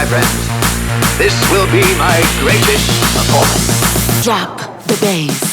my friends, this will be my greatest performance. Drop the bass.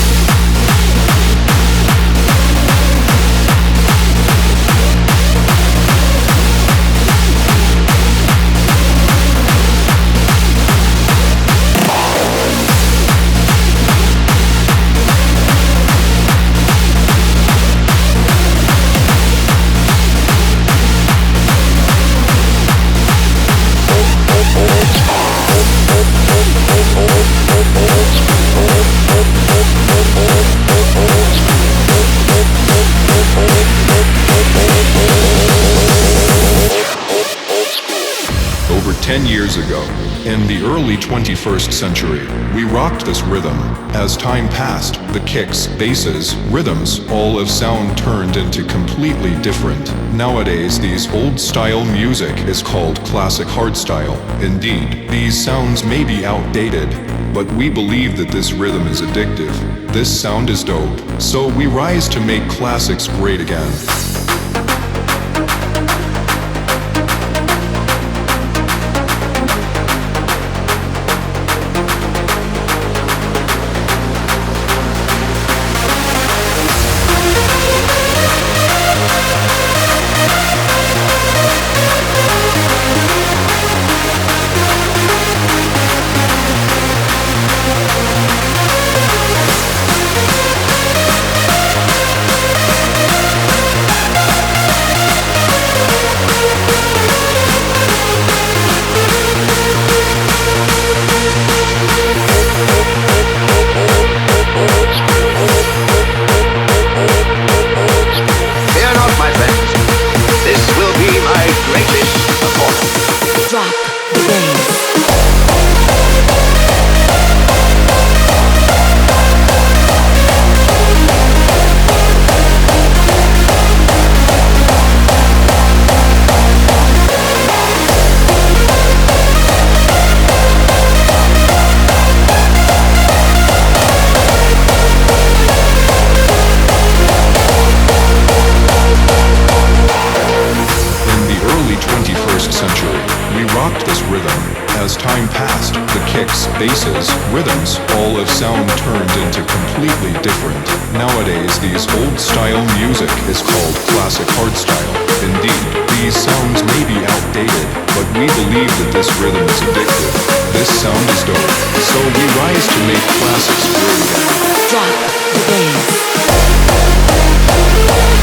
Over 10 years ago, in the early 21st century, we rocked this rhythm. As time passed, the kicks, basses, rhythms, all of sound turned into completely different. Nowadays, these old-style music is called classic hardstyle. Indeed, these sounds may be outdated, but we believe that this rhythm is addictive. This sound is dope, so we rise to make classics great again. Drop the bass. As time passed, the kicks, basses, rhythms, all of sound turned into completely different. Nowadays, these old-style music is called classic hardstyle. Indeed, these sounds may be outdated, but we believe that this rhythm is addictive. This sound is dope, so we rise to make classics great again. Drop the bass.